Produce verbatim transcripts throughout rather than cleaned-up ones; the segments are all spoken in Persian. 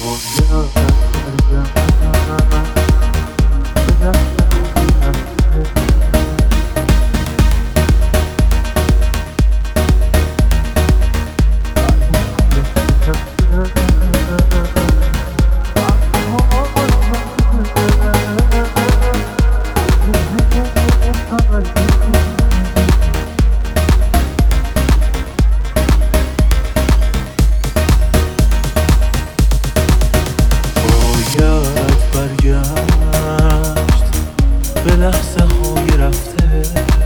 به لحظه های رفته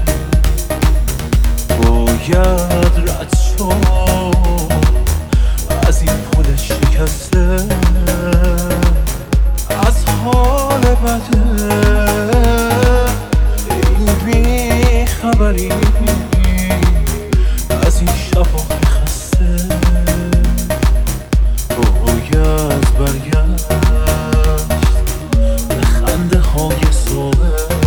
باید رد شد از این پل شکسته، از حال بده این بی خبری، از این شبای خسته باید برگشت به خنده های صبح،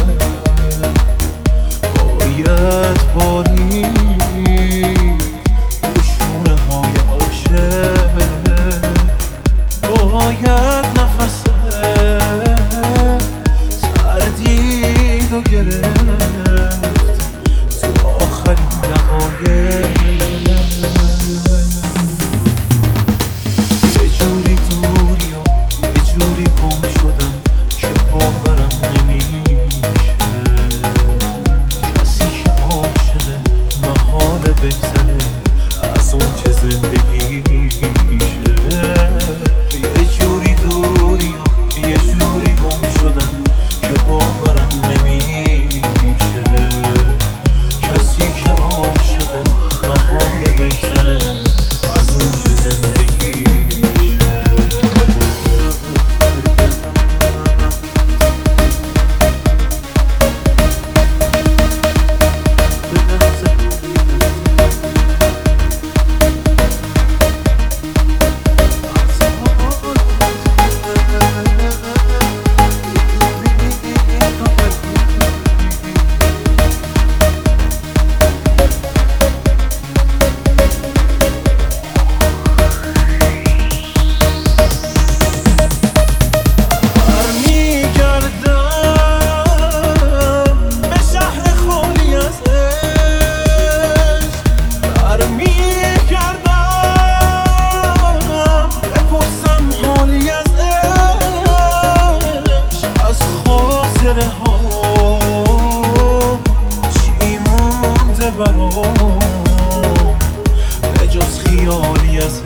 باید باری شونه های عاشق، باید نفس تردید و گرفت تو آخرین دقایق، یه جوری دوری و یه جوری گم شدم که باورم نمیشه، کسی که عاشقه محاله بگذره از اون که زندگیشه، یه جوری دوری و یه جوری گم شدم که باورم نمیشه، کسی که عاشقه محاله بگذره از اون که زندگیشه. چی مونده برام به جز خیالی از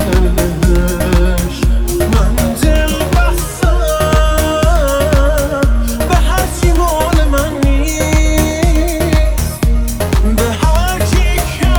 عشق، من دل بستم به هرچی مال من نیست، به هرچی که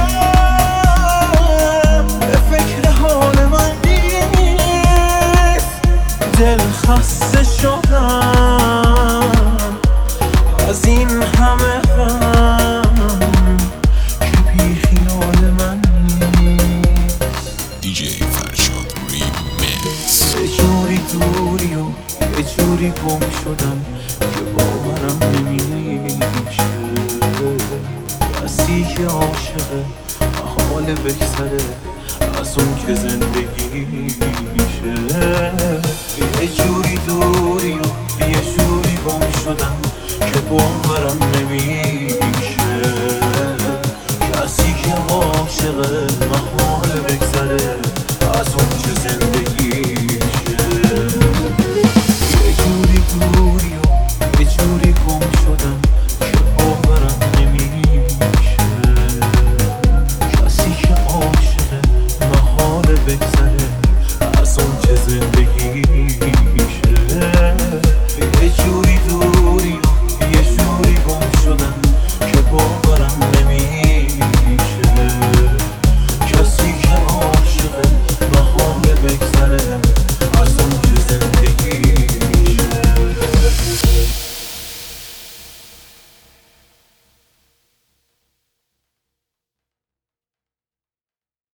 به فکر حال من نیست، دل خسته شدم از این همه غم که بی خیال من نیست. دیجی فرشاد ریمیکس. یه جوری دوری و یه جوری گم شدم که باورم نمیشه، کسی که عاشقه محاله بگذره از اون که زندگی